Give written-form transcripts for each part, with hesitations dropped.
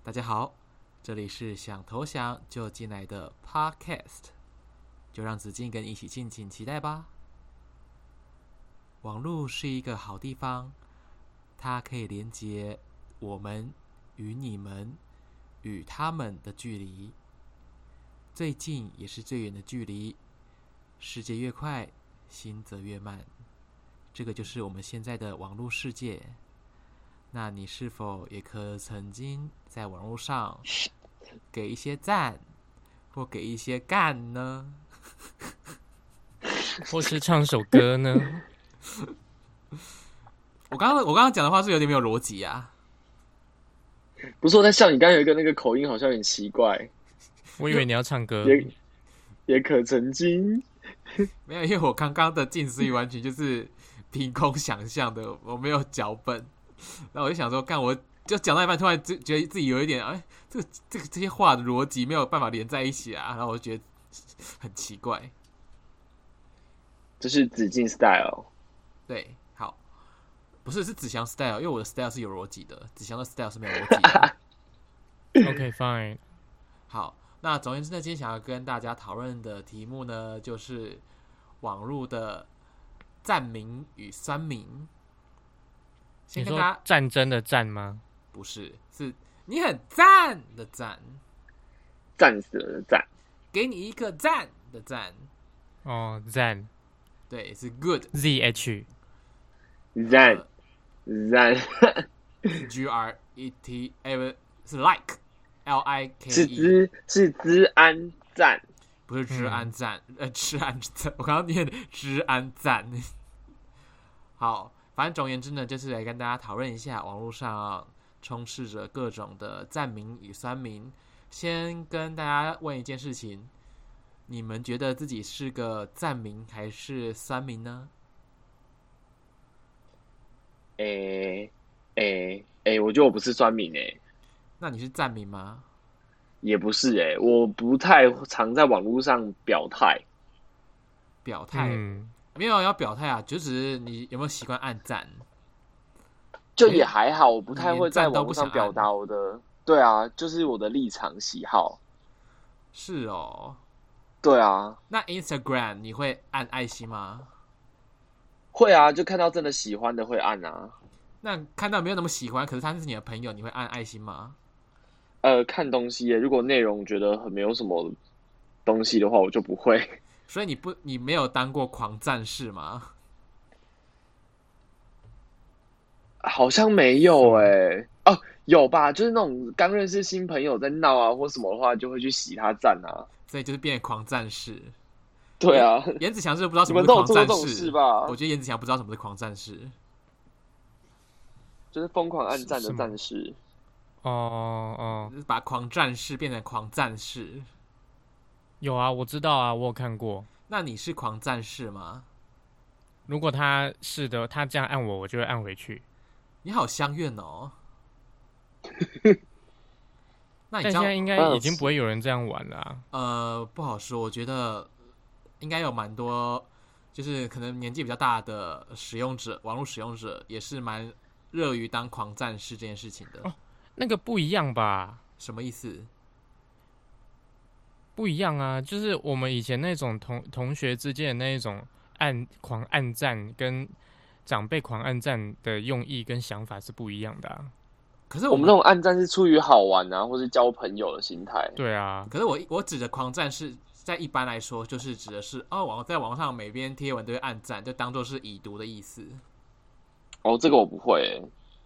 大家好，这里是想投降就进来的 Podcast， 就让子敬跟你一起敬请期待吧。网络是一个好地方，它可以连接我们与你们与他们的距离，最近也是最远的距离。世界越快，心则越慢，这个就是我们现在的网络世界。那你是否也曾经在网络上给一些赞，或给一些干呢？ 或是唱首歌呢？ 我刚刚讲的话是有点没有逻辑啊。 不是我在笑你刚刚有一个那个口音好像很奇怪， 我以为你要唱歌。 也可曾经没有，因为我刚刚的近似语完全就是凭空想象的，我没有脚本。然后我就想说，我就讲到一半，突然觉得自己有一点，这些话的逻辑没有办法连在一起啊，然后我就觉得很奇怪。 这是子敬 style。 对，好，不是子祥 style，因为我的 style 是有逻辑的，子祥的 style 是没有逻辑的。 OK fine。 好，那总而言之呢，今天想要跟大家讨论的题目呢，就是网络的赞民与酸民。 你说战争的战吗？ 不是，是你很赞的赞， 战死了的战， 给你一个赞的赞。 哦，赞， 对，是 good ZH， 赞 G R E T， 是 like LIKE， 是资安赞， 不是治安赞，治安赞，我刚刚念治安赞。好。反正总而言之呢，就是来跟大家讨论一下网络上充斥着各种的赞民与酸民。先跟大家问一件事情，你们觉得自己是个赞民还是酸民呢？ 我觉得我不是酸民那你是赞民吗？ 也不是我不太常在网络上表态。 表态？没有要表态啊，就只是你有没有习惯按赞？ 就也还好，我不太会在网络上表达我的，对啊，就是我的立场喜好。 是哦。 对啊。 那 Instagram 你会按爱心吗？ 会啊，就看到真的喜欢的会按啊。 那看到没有那么喜欢，可是他是你的朋友，你会按爱心吗？ 看东西如果内容觉得很没有什么东西的话，我就不会。 所以你没有当过狂战士吗？ 好像没有有吧？就是那种刚认识新朋友在闹啊或什么的话，就会去洗他赞啊。 所以就是变狂战士。 对啊， 颜子强是不知道什么是狂战士， 你们都有做这种事吧？ 我觉得颜子强不知道什么是狂战士， 就是疯狂按赞的战士。 就是把狂战士变成狂战士。 有啊，我知道啊，我有看过。 那你是狂战士吗？ 如果他是的，他这样按我，我就会按回去。 你好相怨哦。那你但现在应该已经不会有人这样玩了啊。 不好说，我觉得应该有蛮多，就是可能年纪比较大的使用者，网络使用者也是蛮热于当狂战士这件事情的。 那个不一样吧？ 什么意思？ 不一样啊，就是我们以前那种同学之间的那一种狂按赞，跟长辈狂按赞的用意跟想法是不一样的啊。 可是我们那种按赞是出于好玩啊，或是交朋友的心态。 对啊。 可是我指的狂赞是在一般来说，就是指的是在网上每篇贴文都会按赞，就当做是已读的意思。 这个我不会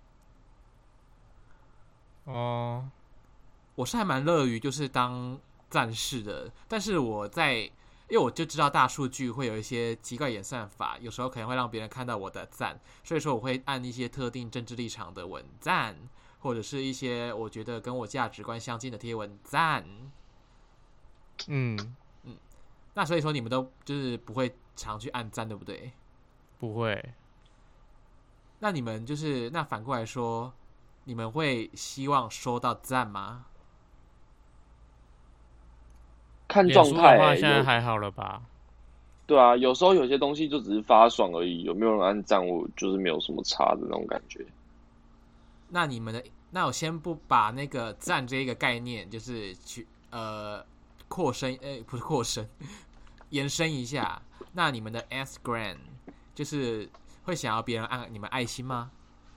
我是还蛮乐于就是当战士的，但是因为我就知道大数据会有一些奇怪演算法，有时候可能会让别人看到我的赞，所以说我会按一些特定政治立场的文赞，或者是一些我觉得跟我价值观相近的贴文赞。那所以说你们都就是不会常去按赞，对不对？ 不会。 那你们就是那反过来说，你们会希望收到赞吗？ 看状态的话现在还好了吧？ 对啊，有时候有些东西就只是发爽而已，有没有人按赞我就是没有什么差的那种感觉。 那你们的那我先不把那个赞这一个概念，就是扩伸，不是扩伸，延伸一下。那你们的 Instagram 就是会想要别人按你们爱心吗？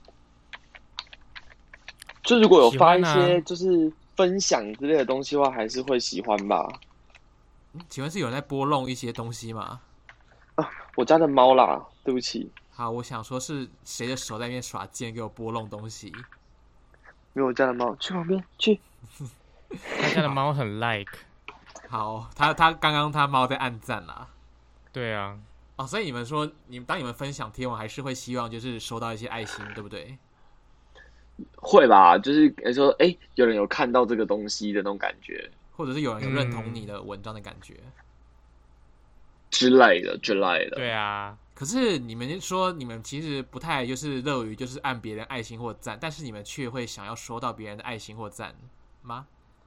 就如果有发一些就是分享之类的东西的话，还是会喜欢吧。 请问是有人在拨弄一些东西吗？ 啊，我家的猫啦，对不起。 好，我想说是谁的手在那边耍贱，给我拨弄东西？ 没有我家的猫，去旁边去。 他家的猫很 like。 好，他刚刚他猫在按赞啦。 对啊。 哦，所以你们说，当你们分享贴文，还是会希望就是收到一些爱心，对不对？ 会吧，就是说，有人有看到这个东西的那种感觉， 或者是有人有认同你的文章的感觉， 之类的。 对啊。 可是你们说你们其实不太就是乐于就是按别人爱心或赞，但是你们却会想要收到别人的爱心或赞吗？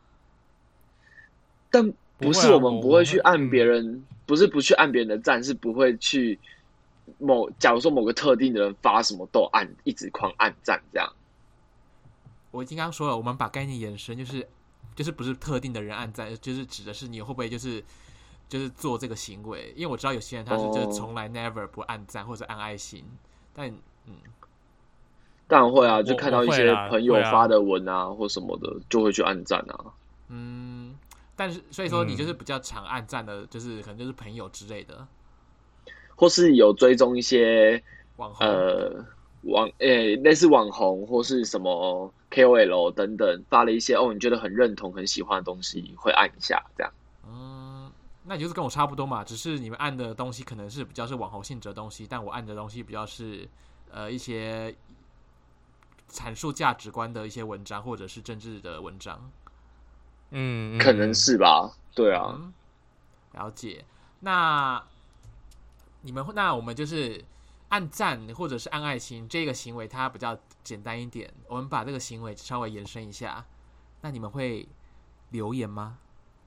但不是我们不会去按别人，不是不去按别人的赞，是不会去假如说某个特定的人发什么都按，一直狂按赞这样。 我已经刚说了，我们把概念延伸，就是不是特定的人按赞，就是指的是你会不会就是做这个行为？因为我知道有些人他是就是从来 never 不按赞或者按爱心，但当然会啊，就看到一些朋友发的文啊或什么的，就会去按赞啊。 但是所以说你就是比较常按赞的，就是可能就是朋友之类的， 或是有追踪一些网红。 类似网红或是什么 KOL 等等，发了一些你觉得很认同、很喜欢的东西，会按一下这样。 那你就是跟我差不多嘛，只是你们按的东西可能是比较是网红性质的东西，但我按的东西比较是一些阐述价值观的一些文章，或者是政治的文章。 可能是吧。对啊。 了解。那我们就是按赞或者是按爱心这个行为，它比较简单一点。我们把这个行为稍微延伸一下，那你们会留言吗？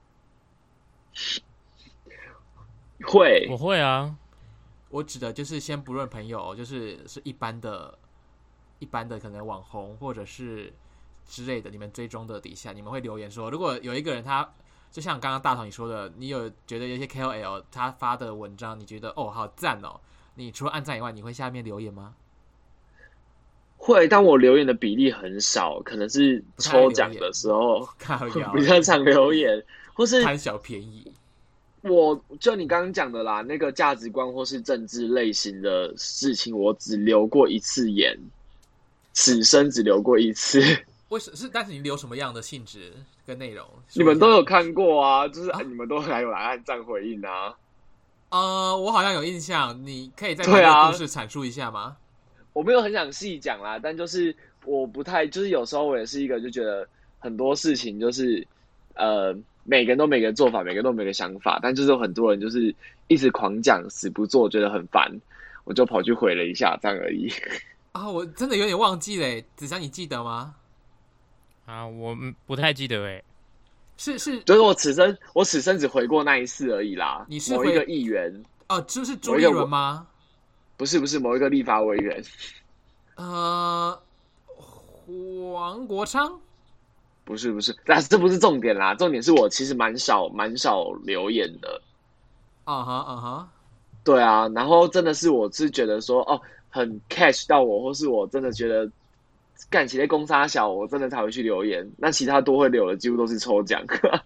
会， 我会啊。 我指的就是先不论朋友，就是一般的可能网红或者是之类的，你们追踪的底下，你们会留言说，如果有一个人他就像刚刚大头你说的，你有觉得有些 KOL 他发的文章，你觉得好赞哦，你除了按赞以外，你会下面留言吗？ 会，但我留言的比例很少，可能是抽奖的时候比较常留言，或是贪小便宜。 就你刚刚讲的啦，那个价值观或是政治类型的事情，我只留过一次言，此生只留过一次。 但是你留什么样的性质跟内容？ 你们都有看过啊，就是你们都还有来按赞回应啊。 我好像有印象，你可以再把这个故事阐述一下吗？ 我没有很想细讲啦，但就是我不太，就是有时候我也是一个就觉得很多事情就是每个人都每个做法，每个人都每个想法，但就是有很多人就是一直狂讲死不做，觉得很烦，我就跑去回了一下，这样而已。 我真的有点忘记了，子祥你记得吗？ 我不太记得哎。 就是我此生只回过那一次而已啦。 你是某一个议员就是朱立伦吗？ 不是某一个立法委员。 黄国昌？ 不是，但这不是重点啦，重点是我其实蛮少留言的。对啊，然后真的是我是觉得说很 catch 到我，或是我真的觉得干起来公差小，我真的才会去留言。那其他多会留的几乎都是抽奖。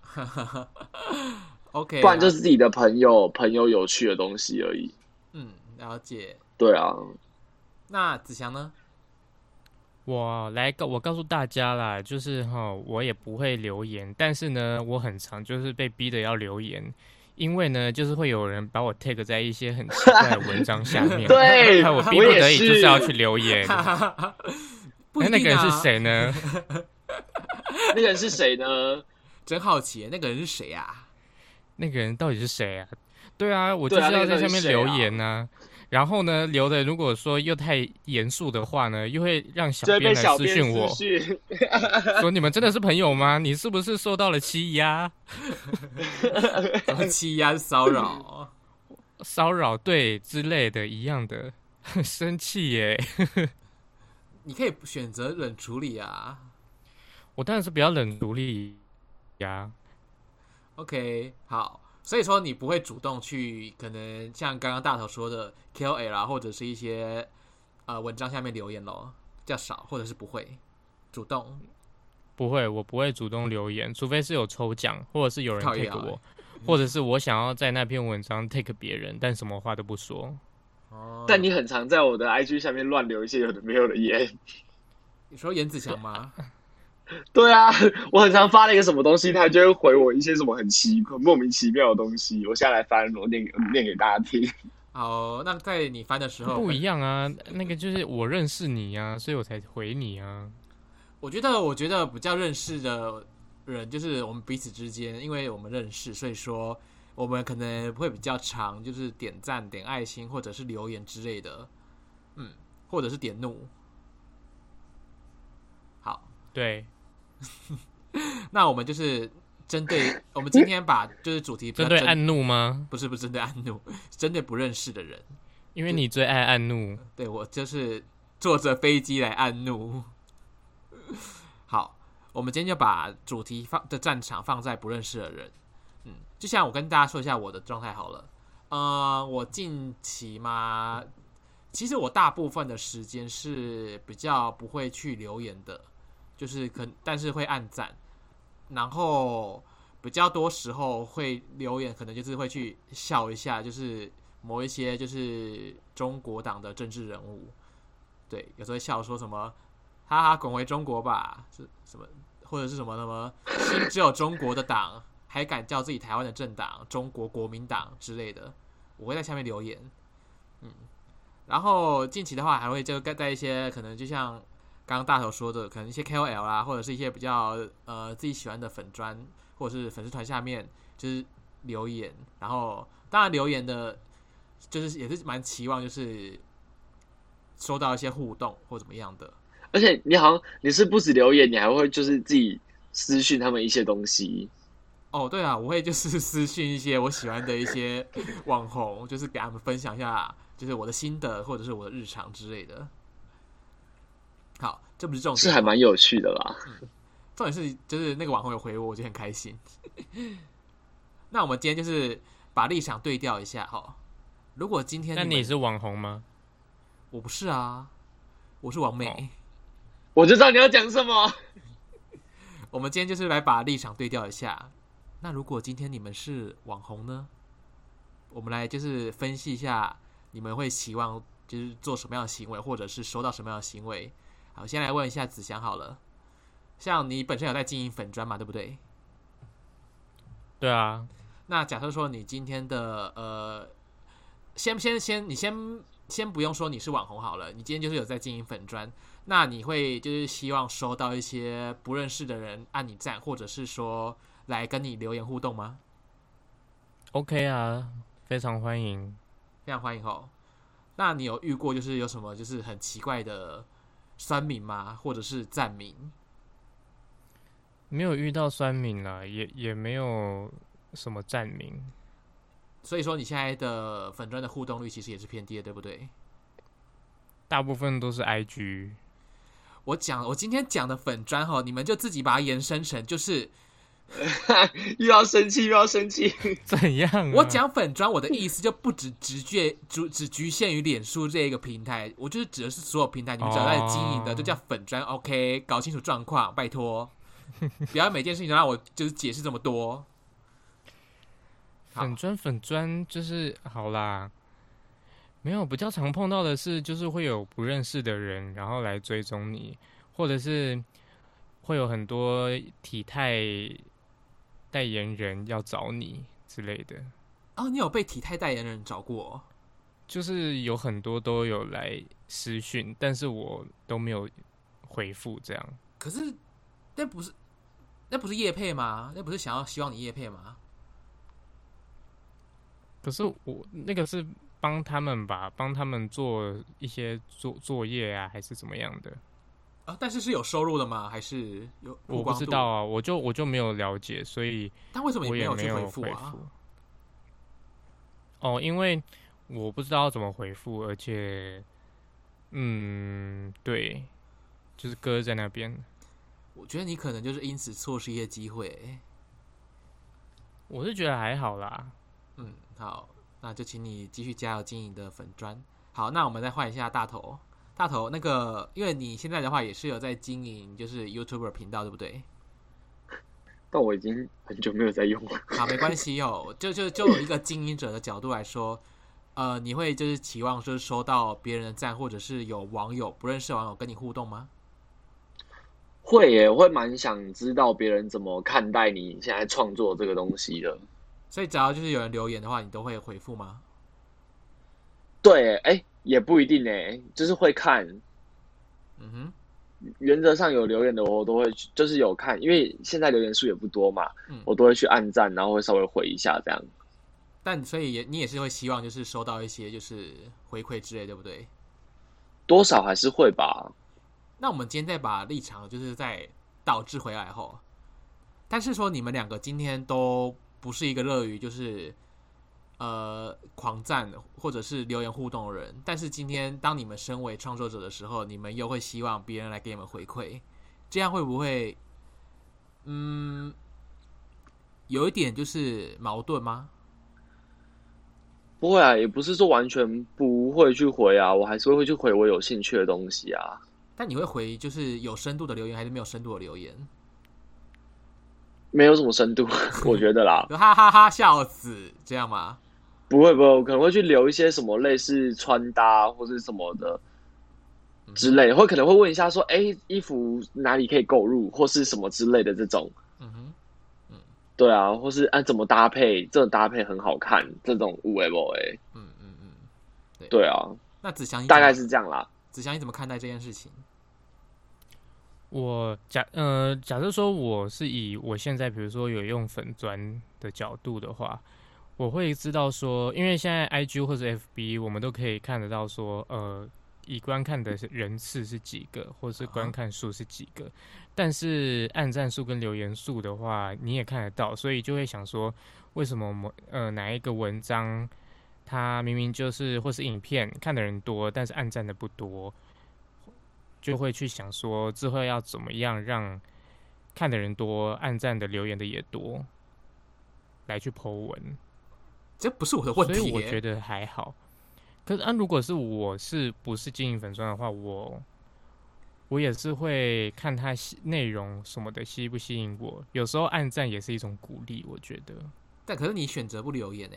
OK， 不然就是自己的朋友有趣的东西而已。 了解。 对啊。 那子祥呢？ 我告诉大家啦，就是我也不会留言，但是呢，我很常就是被逼的要留言，因为呢，就是会有人把我 tag 在一些很奇怪的文章下面， 对， 我逼不得已就是要去留言。那个人是谁呢？ 那个人是谁呢？ 真好奇，那个人是谁啊？ 那个人到底是谁啊？对啊，我就是要在下面留言啊。然后呢，留的如果说又太严肃的话呢，又会让小编来私讯我，说你们真的是朋友吗？你是不是受到了欺压？ 什么欺压？骚扰？ 骚扰对之类的一样的，很生气耶。 你可以选择冷处理啊。 我当然是比较冷处理呀。 OK， 好，所以说你不会主动去，可能像刚刚大头说的 KOL 啊，或者是一些文章下面留言咯，比较少，或者是不会主动。 不会，我不会主动留言，除非是有抽奖，或者是有人 take 我，或者是我想要在那篇文章 take 别人，但什么话都不说。 哦，但你很常在我的 IG 下面乱留一些有的没有的言。 你说严子强吗？ 对啊，我很常发了一个什么东西，他就会回我一些什么很莫名其妙的东西。我现在来翻，我念给大家听。 好，那在你翻的时候不一样啊，那个就是我认识你啊，所以我才回你啊。 我觉得比较认识的人，就是我们彼此之间，因为我们认识，所以说我们可能会比较常，就是点赞、点爱心，或者是留言之类的，或者是点怒。好， 对。 那我们就是针对我们今天把就是主题针对暗怒吗？ 不是针对暗怒，针对不认识的人。 因为你最爱暗怒。 对，我就是坐着飞机来暗怒。好，我们今天就把主题的战场放在不认识的人。就像我跟大家说一下我的状态好了。我近期嘛，其实我大部分的时间是比较不会去留言的，就是但是会按赞，然后比较多时候会留言，可能就是会去笑一下，就是某一些就是中国党的政治人物，对，有时候会笑说什么哈哈滚回中国吧，是什么，或者是什么心只有中国的党还敢叫自己台湾的政党中国国民党之类的，我会在下面留言。然后近期的话还会就在一些可能就像刚刚大头说的，可能一些 KOL 啦，或者是一些比较自己喜欢的粉专或者是粉丝团下面就是留言，然后当然留言的就是也是蛮期望就是收到一些互动或怎么样的。 而且你是不止留言，你还会就是自己私讯他们一些东西。 哦，对啊，我会就是私讯一些我喜欢的一些网红，就是给他们分享一下，就是我的心得或者是我的日常之类的。好，这不是重点， 是还蛮有趣的啦。 重点是就是那个网红有回我，我就很开心。那我们今天就是把立场对调一下哈。如果今天那你是网红吗？ 我不是啊，我是王美。 我就知道你要讲什么。 我们今天就是来把立场对调一下。那如果今天你们是网红呢？我们来就是分析一下，你们会期望就是做什么样的行为，或者是收到什么样的行为。好，先来问一下子祥好了。像你本身有在经营粉专嘛，对不对？ 对啊。 那假设说你今天的你先不用说你是网红好了，你今天就是有在经营粉专，那你会就是希望收到一些不认识的人按你赞，或者是说来跟你留言互动吗？ OK 啊，非常欢迎， 非常欢迎哦。那你有遇过就是有什么就是很奇怪的酸民吗？或者是赞民？ 没有遇到酸民啦，也没有什么赞民。 所以说你现在的粉专的互动率其实也是偏低的，对不对？ 大部分都是 IG。 我今天讲的粉专哈，你们就自己把它延伸成就是又要生气又要生气， 怎样啊？ 我讲粉专，我的意思就不只局限于脸书这一个平台，我就是指的是所有平台，你们只要在经营的就叫粉专。OK， 搞清楚状况，拜托，不要每件事情都让我就是解释这么多。 粉专就是好啦，没有比较常碰到的是，就是会有不认识的人，然后来追踪你，或者是会有很多体态代言人要找你之类的。 哦，你有被体态代言人找过？ 就是有很多都有来私讯，但是我都没有回复这样。 可是那不是业配吗？那不是希望你业配吗？ 可是我那个是帮他们吧，帮他们做一些作业啊，还是怎么样的啊？但是有收入的吗？还是有？ 我不知道啊，我就没有了解，所以但为什么你没有去回复啊？ 哦，因为我不知道怎么回复，而且对，就是搁在那边。 我觉得你可能就是因此错失一些机会。 我是觉得还好啦。 好，那就请你继续加油经营的粉专。好，那我们再换一下大头。大头，那个，因为你现在的话也是有在经营，就是 YouTuber 频道，对不对？ 但我已经很久没有在用了。 好，没关系哦。就一个经营者的角度来说，你会就是期望就是收到别人的赞，或者是有网友不认识的网友跟你互动吗？ 会耶，我会蛮想知道别人怎么看待你现在创作这个东西的。 所以只要就是有人留言的话，你都会回复吗？ 对，也不一定哎，就是会看。原则上有留言的我都会就是有看，因为现在留言数也不多嘛，我都会去按赞，然后会稍微回一下这样。 但所以你也是会希望就是收到一些就是回馈之类，对不对？ 多少还是会吧。 那我们今天再把立场就是再导致回来后，但是说你们两个今天都不是一个乐于就是狂赞或者是留言互动的人，但是今天当你们身为创作者的时候，你们又会希望别人来给你们回馈，这样会不会有一点就是矛盾吗？ 不会啊，也不是说完全不会去回啊，我还是会去回我有兴趣的东西啊。 但你会回就是有深度的留言还是没有深度的留言？ 没有什么深度，我觉得啦。 哈哈哈笑死，这样吗？ 不会，我可能会去留一些什么类似穿搭或是什么的之类的，或可能会问一下说，衣服哪里可以购入，或是什么之类的这种。对啊，或是怎么搭配，这种搭配很好看，这种有的没的。对啊。 那子祥大概是这样啦。 子祥你怎么看待这件事情？ 我假设说我是以我现在比如说有用粉专的角度的话，我会知道说，因为现在 IG 或者 FB 我们都可以看得到说，以观看的人次是几个，或是观看数是几个，但是按赞数跟留言数的话你也看得到，所以就会想说，为什么哪一个文章它明明就是或是影片看的人多，但是按赞的不多，就会去想说之后要怎么样让看的人多，按赞的留言的也多，来去 po 文。 这不是我的问题， 所以我觉得还好。可是如果是我是不是经营粉专的话，我也是会看它内容什么的吸不吸引我，有时候按赞也是一种鼓励，我觉得。 但可是你选择不留言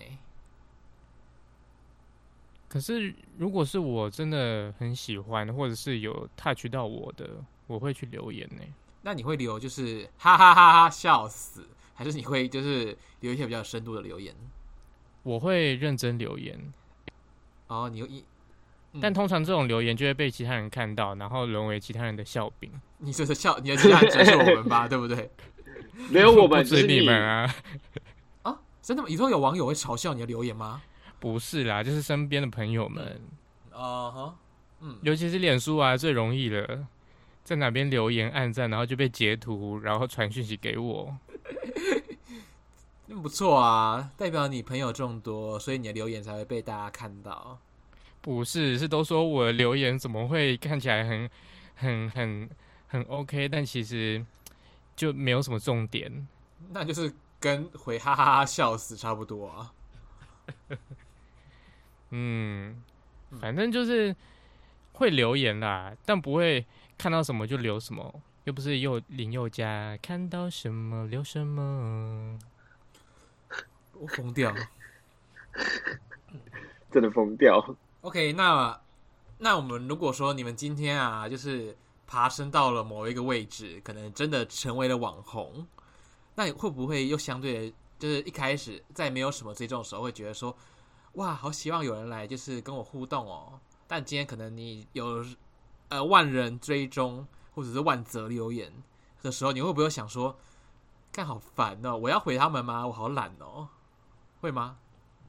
可是如果是我真的很喜欢，或者是有 touch 到我的，我会去留言那你会留就是哈哈哈哈笑死，还是你会就是留一些比较深度的留言？ 我会认真留言。 哦， 但通常这种留言就会被其他人看到，然后沦为其他人的笑柄。 你说的笑，你的其他人只是我们吧，对不对？ 没有我们， 不止你们啊！ 啊，真的吗？你说有网友会嘲笑你的留言吗？ 不是啦，就是身边的朋友们。尤其是脸书啊，最容易了，在哪边留言按赞，然后就被截图，然后传讯息给我。 那不错啊，代表你朋友众多，所以你的留言才会被大家看到。 不是，是都说我的留言怎么会看起来很 OK， 但其实就没有什么重点。 那就是跟回哈哈哈笑死差不多啊。 反正就是会留言啦，但不会看到什么就留什么，又不是林宥嘉看到什么留什么。 我疯掉， 真的疯掉。 OK， 那我们如果说你们今天啊，就是爬升到了某一个位置，可能真的成为了网红，那你会不会又相对的，就是一开始在没有什么追踪的时候，会觉得说，哇，好希望有人来就是跟我互动哦。但今天可能你有万人追踪或者是万则留言的时候，你会不会想说，干好烦哦，我要回他们吗？我好懒哦。会吗？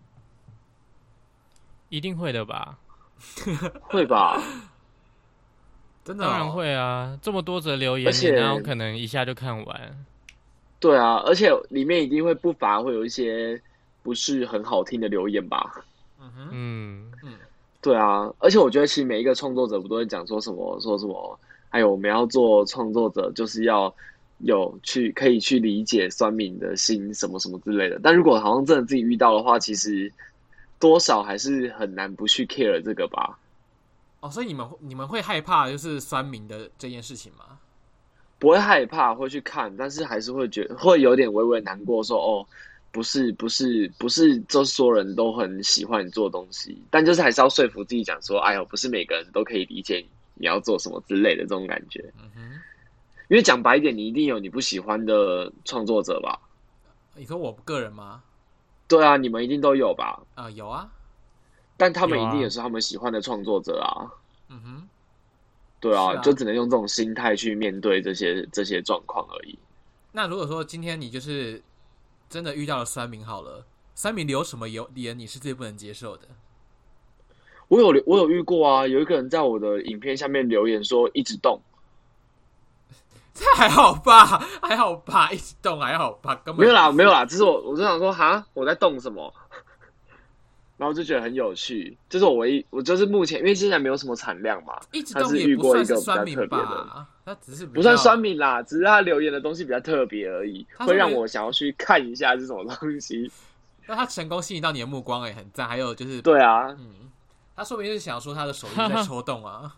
一定会的吧？ 会吧？ 真的、 当然会啊！这么多则留言，你哪有可能一下就看完？ 对啊，而且里面一定会不乏会有一些不是很好听的留言吧？对啊，而且我觉得其实每一个创作者不都会讲说什么还有我们要做创作者，就是要可以去理解酸民的心什么什么之类的。但如果好像真的自己遇到的话，其实多少还是很难不去 care 这个吧。 哦，所以你们会害怕就是酸民的这件事情吗？ 不会害怕，会去看，但是还是会觉得会有点微微难过说，哦，不是，就是所有人都很喜欢你做的东西，但就是还是要说服自己讲说，哎呦，不是每个人都可以理解你要做什么之类的这种感觉。因为讲白一点，你一定有你不喜欢的创作者吧？ 你说我个人吗？ 对啊，你们一定都有吧？ 有啊， 但他们一定也是他们喜欢的创作者啊。对啊，就只能用这种心态去面对这些状况而已。 那如果说今天你就是真的遇到了酸民好了，酸民留什么言你是最不能接受的？ 我有遇过啊，有一个人在我的影片下面留言说一直动， 这还好吧，还好吧，一直动还好吧，根本没有啦，这是我就想说哈，我在动什么？然后就觉得很有趣，这是我就是目前因为现在没有什么产量嘛， 一直动也不算是酸民吧，他只是不算酸民啦，只是他留言的东西比较特别而已，会让我想要去看一下是什么东西。 那他成功吸引到你的目光，很赞。还有就是对啊， 他说不定是想说他的手一直在抽动啊，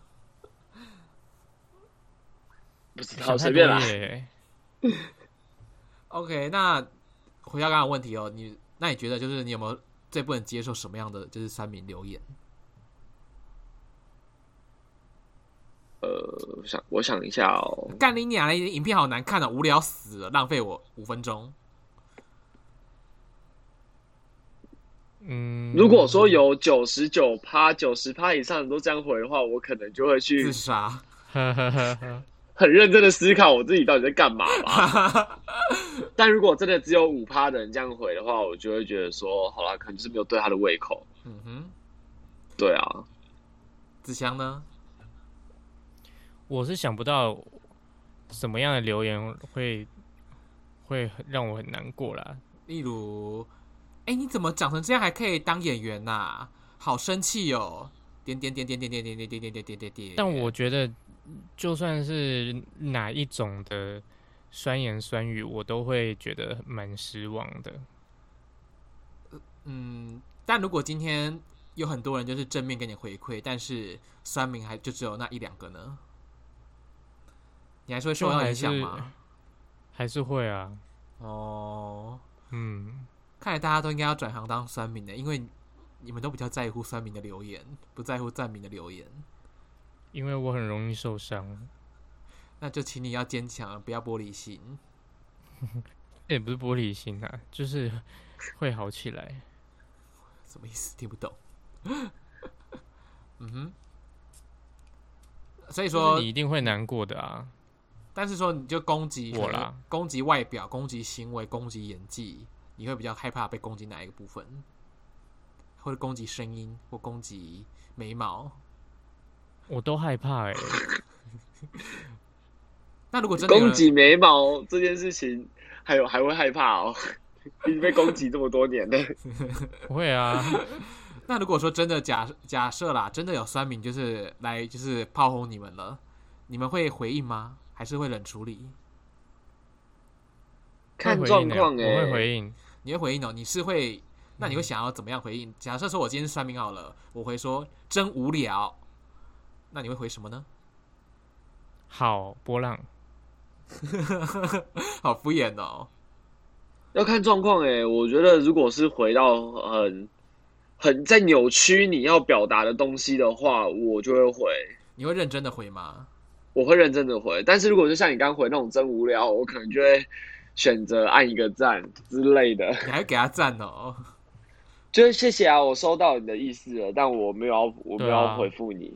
不知道随便啦。 OK， 那回到刚刚的问题哦，那你觉得就是你有没有最不能接受什么样的就是酸民留言？ 我想一下哦。 干你娘的影片好难看哦，无聊死了，浪费我5分钟。 如果说有90%以上都这样回的话，我可能就会去自杀， 很认真的思考我自己到底在干嘛吧。但如果真的只有5%的人这样回的话，我就会觉得说，好啦，可能就是没有对他的胃口。对啊。 子祥呢？ 我是想不到什么样的留言会让我很难过啦。 例如，你怎么长成这样还可以当演员呐？好生气哦！点。 但我觉得，就算是哪一种的酸言酸语，我都会觉得蛮失望的。 但如果今天有很多人就是正面给你回馈，但是酸民还就只有那1-2个呢？你还是会受到影响吗？ 还是会啊。 看来大家都应该要转行当酸民的，因为你们都比较在乎酸民的留言，不在乎赞民的留言。 因为我很容易受伤。 那就请你要坚强，不要玻璃心。 也不是玻璃心啊，就是会好起来。 什么意思？听不懂。所以说你一定会难过的啊。 但是说你就攻击我啦， 攻击外表，攻击行为，攻击演技，你会比较害怕被攻击哪一个部分？或者攻击声音，或攻击眉毛？ 我都害怕那如果真的攻击眉毛这件事情，还会害怕哦？已经被攻击这么多年了。 不会啊。 那如果说真的假设啦，真的有酸民就是来就是炮轰你们了，你们会回应吗？还是会冷处理？ 看状况我会回应。 你会回应哦？你是会？那你会想要怎么样回应？假设说我今天是酸民好了，我会说真无聊，那你会回什么呢？ 好，波浪。 好敷衍哦。 要看状况我觉得如果是回到很在扭曲你要表达的东西的话，我就会回。 你会认真的回吗？ 我会认真的回，但是如果就像你刚回那种真无聊，我可能就会选择按一个赞之类的。 你还会给他赞哦？ 就是谢谢啊，我收到你的意思了，但我没有要回复你。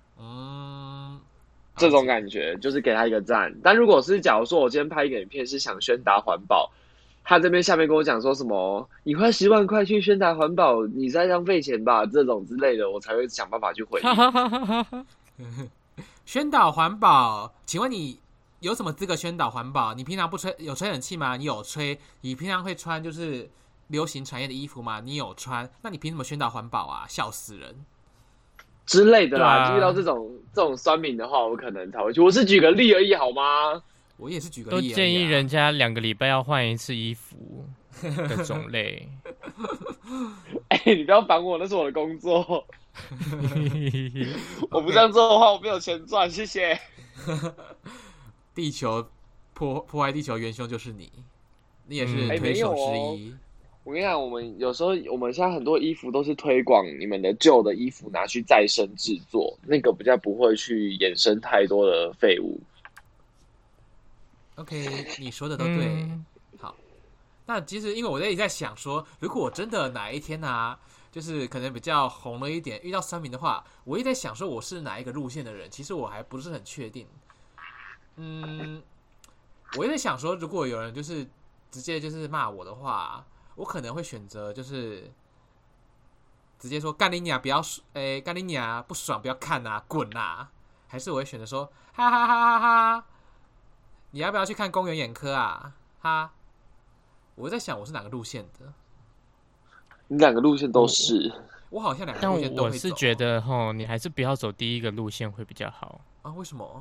这种感觉就是给他一个赞。但如果是假如说我今天拍一个影片是想宣达环保，他这边下面跟我讲说什么你花10万块去宣达环保，你在浪费钱吧，这种之类的，我才会想办法去回应。 宣导环保，请问你有什么资格宣导环保？你平常不有吹冷气吗？你有吹。你平常会穿就是流行产业的衣服吗？你有穿。那你凭什么宣导环保啊？笑死人！ 之类的啦。遇到这种酸民的话，我可能才会去。我是举个例而已，好吗？ 我也是举个例而已、 都建议人家2个礼拜要换一次衣服的种类。 你不要烦我，那是我的工作。我不这样做的话，我没有钱赚。谢谢。 地球破坏地球元凶就是你，你也是推手之一。 我跟你讲，我们有时候我们现在很多衣服都是推广你们的旧的衣服拿去再生制作，那个比较不会去衍生太多的废物。 OK， 你说的都对。好，那其实因为我一直在想说，如果我真的哪一天啊，就是可能比较红了一点，遇到酸民的话，我一直在想说我是哪一个路线的人，其实我还不是很确定。我一直在想说，如果有人就是直接就是骂我的话，我可能会选择就是直接说干你娘，不要干你娘不爽不要看啊，滚啊！还是我会选择说哈哈哈哈哈。你要不要去看公园眼科啊？哈，我在想我是哪个路线的。 你2个路线都是， 我好像2个路线都会走。 但我是觉得你还是不要走第一个路线会比较好啊？为什么？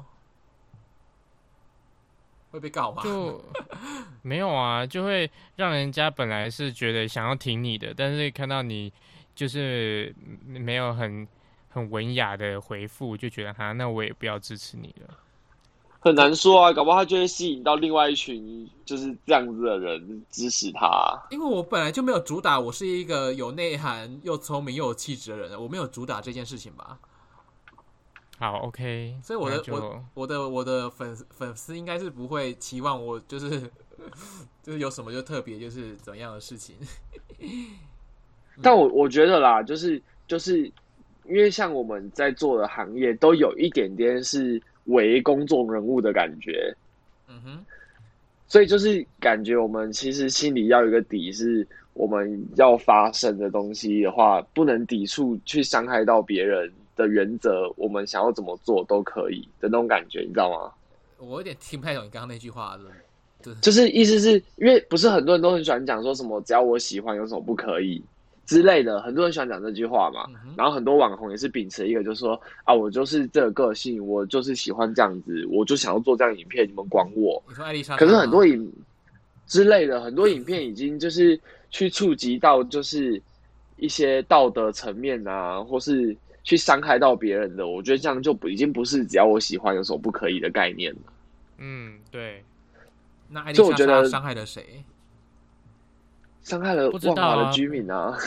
会被告吗？ 就没有啊，就会让人家本来是觉得想要挺你的，但是看到你就是没有很文雅的回复，就觉得那我也不要支持你了。 很难说啊，搞不好他就会吸引到另外一群就是这样子的人支持他。 因为我本来就没有主打我是一个有内涵又聪明又有气质的人，我没有主打这件事情吧。 好 ，OK。 所以我的粉丝应该是不会期望我就是有什么就特别就是怎么样的事情。 但我觉得啦，就是因为像我们在做的行业都有一点点是为公众人物的感觉，所以就是感觉我们其实心里要有一个底，是我们要发声的东西的话，不能抵触去伤害到别人的原则，我们想要怎么做都可以的那种感觉，你知道吗？ 我有点听不太懂你刚刚那句话了， 就是意思是因为不是很多人都很喜欢讲说什么只要我喜欢有什么不可以之类的，很多人喜欢讲这句话嘛。然后很多网红也是秉持一个就是说啊，我就是这个个性，我就是喜欢这样子，我就想要做这样的影片，你们管我。 你说艾丽莎？ 可是很多之类的很多影片已经就是去触及到就是一些道德层面啊，或是去伤害到别人的，我觉得这样就已经不是只要我喜欢有什么不可以的概念了。 对。 那艾丽莎伤害了谁？ 伤害了万华的居民啊！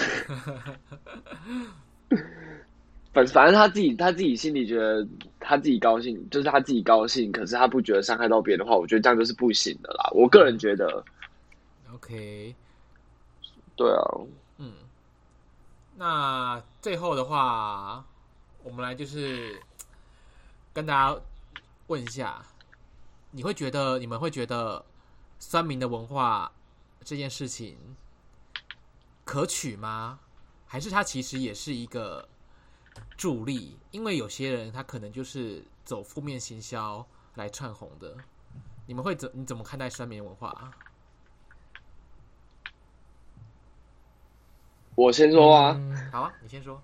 反正他自己心里觉得他自己高兴，就是他自己高兴，可是他不觉得伤害到别人的话，我觉得这样就是不行的啦。我个人觉得。 OK。 对啊。 那最后的话，我们来就是跟大家问一下，你们会觉得酸民的文化这件事情可取吗？还是它其实也是一个助力？因为有些人他可能就是走负面行销来窜红的。你怎么看待酸民文化？ 我先说啊。 好啊，你先说。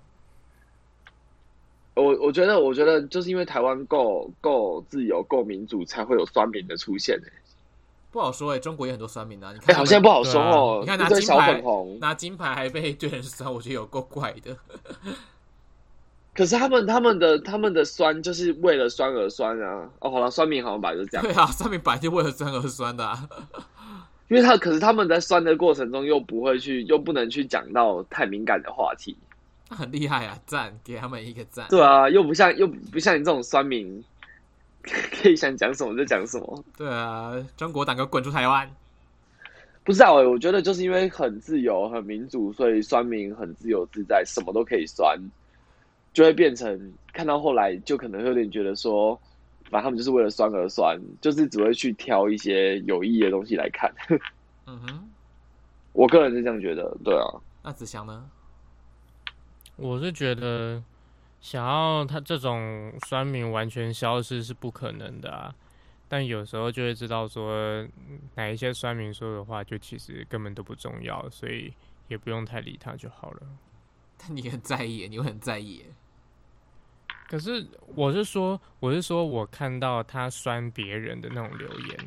我觉得就是因为台湾够自由、够民主，才会有酸民的出现。 不好说中国也很多酸民啊。你看， 好像不好说哦。 你看拿金牌还被对人酸，我觉得有够怪的。 可是他们的酸就是为了酸而酸啊。好了，酸民好像本来就这样。 对啊，酸民本来就为了酸而酸的啊。 因为可是他们在酸的过程中又不能去讲到太敏感的话题。 很厉害啊，赞，给他们一个赞。 对啊，又不像你这种酸民，可以想讲什么就讲什么。 对啊，中国党给我滚出台湾！ 不知道我觉得就是因为很自由、很民主，所以酸民很自由自在，什么都可以酸，就会变成看到后来就可能会有点觉得说，反正他们就是为了酸而酸，就是只会去挑一些有意义的东西来看。我个人是这样觉得，对啊。 那子祥呢？ 我是觉得想要他这种酸民完全消失是不可能的啊，但有时候就会知道说哪一些酸民说的话就其实根本都不重要，所以也不用太理他就好了。 但你很在意，你会很在意。 可是我是说我看到他酸别人的那种留言，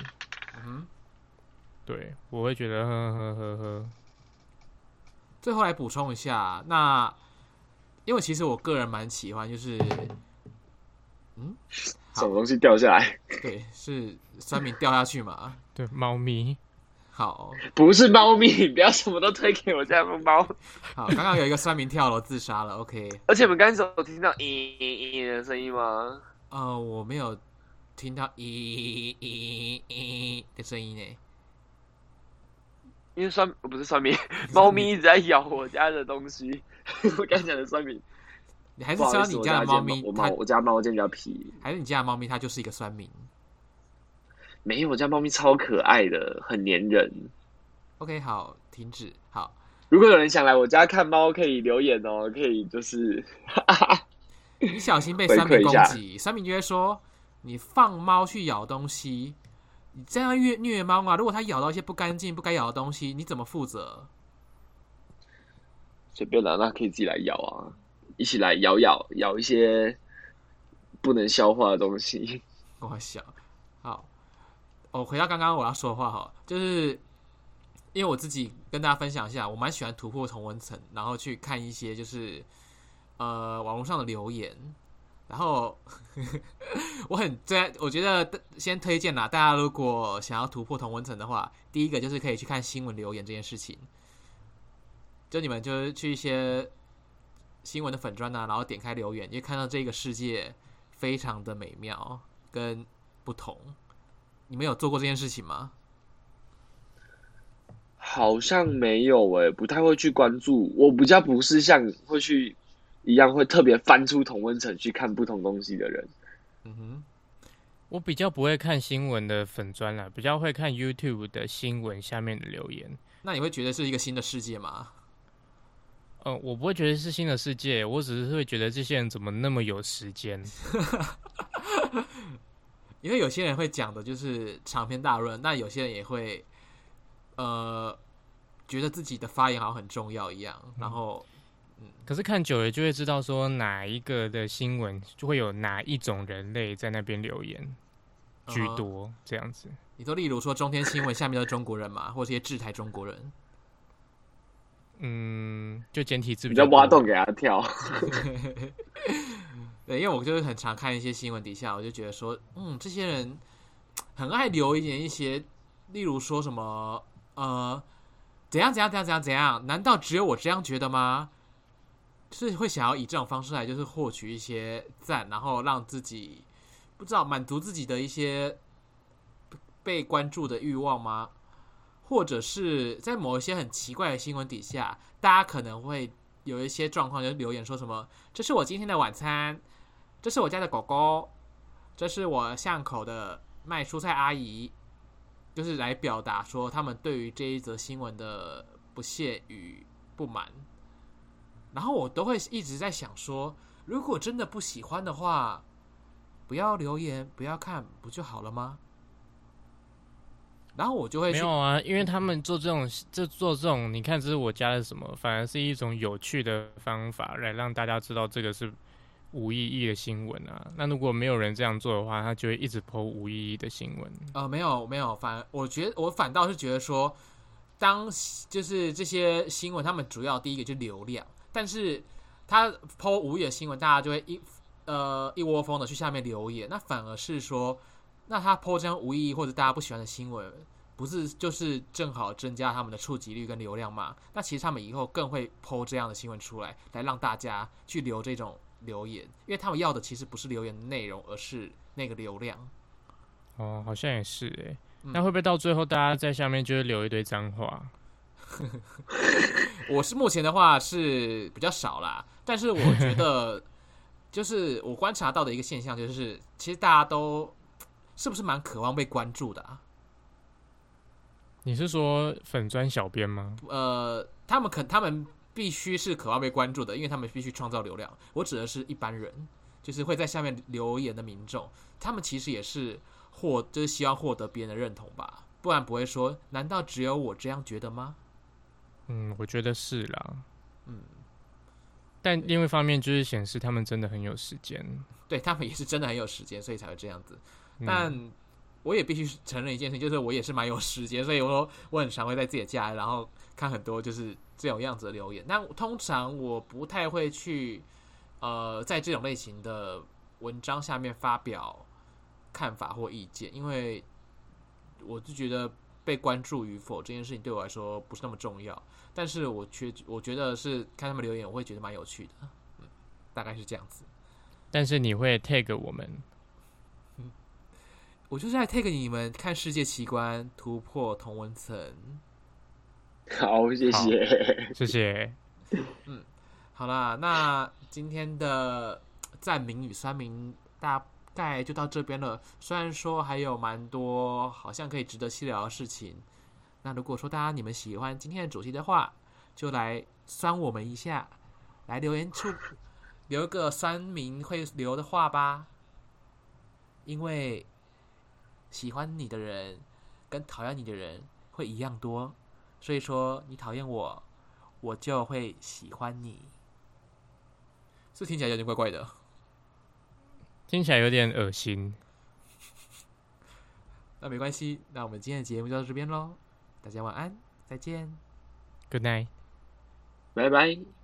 对，我会觉得呵。 最后来补充一下，那因为其实我个人蛮喜欢，就是什么东西掉下来？ 对，是酸民掉下去嘛？ 对，猫咪。 好， 不是猫咪，不要什么都推给我家猫。 好，刚刚有一个酸民跳楼自杀了 ，OK。 而且我们刚才有听到的声音吗？ 我没有听到的声音呢。 因为不是酸民，猫咪一直在咬我家的东西。我刚讲的酸民， 你还是知道你家的猫咪， 我家猫今天比较皮， 还是你家的猫咪它就是一个酸民？ 没有，我家猫咪超可爱的，很黏人。 OK， 好，停止。好， 如果有人想来我家看猫，可以留言哦，可以就是你小心被酸民攻击，酸民就会说你放猫去咬东西。你这样虐猫啊！如果它咬到一些不干净、不该咬的东西，你怎么负责？ 随便啦，那可以自己来咬啊，一起来咬一些不能消化的东西。 我想，好，回到刚刚我要说的话哈，就是因为我自己跟大家分享一下，我蛮喜欢突破同温层，然后去看一些就是网络上的留言。然后我觉得先推荐啦，大家如果想要突破同温层的话，第一个就是可以去看新闻留言这件事情。就你们就是去一些新闻的粉专啊，然后点开留言，就看到这个世界非常的美妙跟不同。你们有做过这件事情吗？ 好像没有不太会去关注。我比较不是像会去一样会特别翻出同温层去看不同东西的人。 我比较不会看新闻的粉专啦，比较会看 YouTube 的新闻下面的留言。 那你会觉得是一个新的世界吗？ 我不会觉得是新的世界，我只是会觉得这些人怎么那么有时间。 因为有些人会讲的就是长篇大论，但有些人也会觉得自己的发言好像很重要一样，然后可是看久了就会知道说哪一个的新闻就会有哪一种人类在那边留言居多这样子。 你说例如说中天新闻下面都是中国人嘛，或者一些制台中国人， 就简体字比较挖洞给他跳。 对，因为我就是很常看一些新闻底下，我就觉得说，这些人很爱留言一些，例如说什么怎样，难道只有我这样觉得吗？就是会想要以这种方式来就是获取一些赞，然后让自己不知道满足自己的一些被关注的欲望吗？或者是在某一些很奇怪的新闻底下，大家可能会有一些状况，就是留言说什么这是我今天的晚餐，这是我家的狗狗，这是我巷口的卖蔬菜阿姨，就是来表达说他们对于这一则新闻的不屑与不满。然后我都会一直在想说，如果真的不喜欢的话，不要留言，不要看，不就好了吗？然后我就会没有啊，因为他们做这种，你看这是我家的什么，反而是一种有趣的方法来让大家知道这个是无意义的新闻啊。那如果没有人这样做的话，他就会一直 po 无意义的新闻。 没有，我反倒是觉得说，就是这些新闻，他们主要第一个就是流量。但是他 po 无意的新闻，大家就会一窝蜂的去下面留言，那反而是说，那他 po 这样无意义或者大家不喜欢的新闻，不是就是正好增加他们的触及率跟流量吗？那其实他们以后更会 po 这样的新闻出来，来让大家去留这种留言，因为他们要的其实不是留言的内容，而是那个流量。 好像也是那会不会到最后大家在下面就会留一堆脏话？ 我是目前的话是比较少啦，但是我觉得就是我观察到的一个现象就是，其实大家都是不是蛮渴望被关注的啊？ 你是说粉专小编吗？ 他们必须是渴望被关注的，因为他们必须创造流量。我指的是一般人，就是会在下面留言的民众，他们其实也是就是希望获得别人的认同吧，不然不会说难道只有我这样觉得吗？ 我觉得是啦。 但另外一方面就是显示他们真的很有时间， 对他们也是真的很有时间，所以才会这样子。但我也必须承认一件事情，就是我也是蛮有时间，所以我很常会在自己的家，然后看很多就是这种样子的留言。那通常我不太会去在这种类型的文章下面发表看法或意见，因为我就觉得被关注与否这件事情对我来说不是那么重要。但是我觉得是看他们留言，我会觉得蛮有趣的，大概是这样子。 但是你会 tag 我们？ 我就是来 take 你们看世界奇观，突破同温层。 好，谢谢， 谢谢。 好啦，那今天的赞名与酸民大概就到这边了。虽然说还有蛮多好像可以值得细聊的事情，那如果说大家你们喜欢今天的主题的话，就来酸我们一下，来留言处留一个酸民会留的话吧，因为喜欢你的人跟讨厌你的人会一样多，所以说你讨厌我，我就会喜欢你。是听起来有点怪怪的， 听起来有点恶心。 那没关系，那我们今天的节目就到这边咯，大家晚安，再见 Good night， 拜拜。